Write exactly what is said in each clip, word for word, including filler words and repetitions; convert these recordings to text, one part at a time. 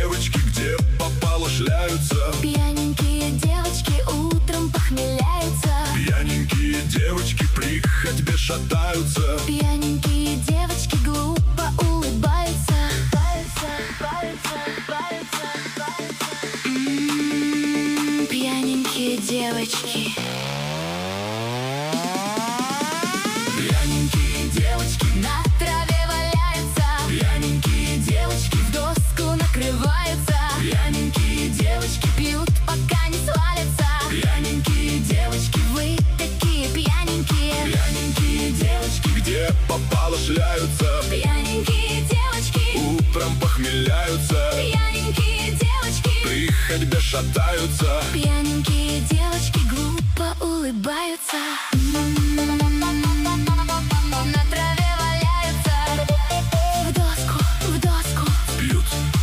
девочки где попало шляются. Пьяненькие девочки утром похмеляются. Пьяненькие девочки при ходьбе шатаются. Пьяненькие девочки глупо улыбаются. М-м-м, пьяненькие девочки. Пьяненькие девочки На траве валяются. Пьяненькие девочки В доску накрываются. Пьяненькие девочки Пьют, пока не свалятся. Пьяненькие девочки Вы такие пьяненькие. Пьяненькие девочки где попало шляются. Пьяненькие девочки Утром похмеляются. Пьяненькие девочки При ходьбе шатаются. Пьяненькие девочки глупо улыбаются. На траве валяются. В доску, в доску Пьют,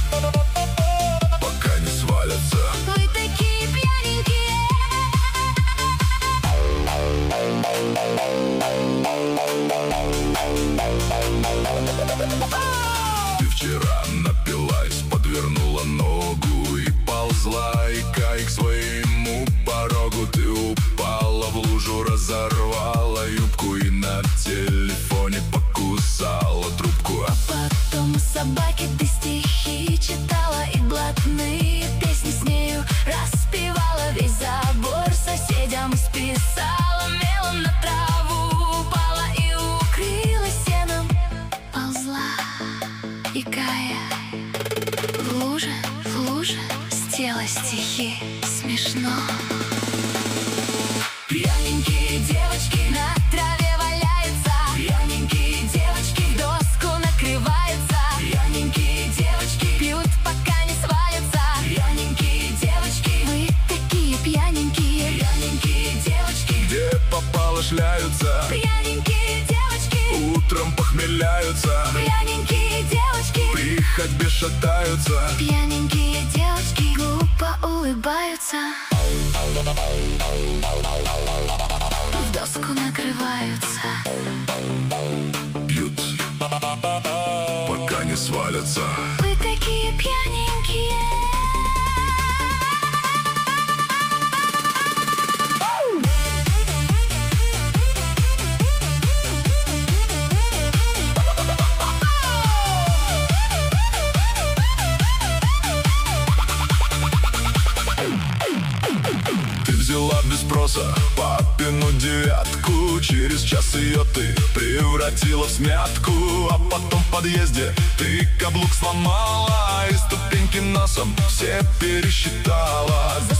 пока не свалятся. Вы такие пьяненькие. Ты вчера напилась, подвернула ногу и ползла, икай, к своему порогу. Ты упала в лужу, разорвала юбку и на телефоне покусала трубку. Потом у собаки ты стихи читала и блатные песни с нею распевала. Весь забор соседям списала. Мелом на траву упала и укрылась сеном. Ползла, икая, в луже, в луже стела стихи. Смешно. Пьяненькие девочки На траве валяются. Пьяненькие девочки В доску накрываются. Пьяненькие девочки Пьют, пока не свалятся. Пьяненькие девочки Вы такие пьяненькие. Пьяненькие девочки где попало шляются. Пьяненькие девочки Утром похмеляются. Пьяненькие девочки При ходьбе шатаются. Пьяненькие девочки глупо улыбаются. В доску накрываются. Пьют, пока не свалятся. Вы такие пьяненькие. Ты взяла без спроса папину девятку. Через час ее ты превратила в смятку. А потом в подъезде ты каблук сломала и ступеньки носом все пересчитала.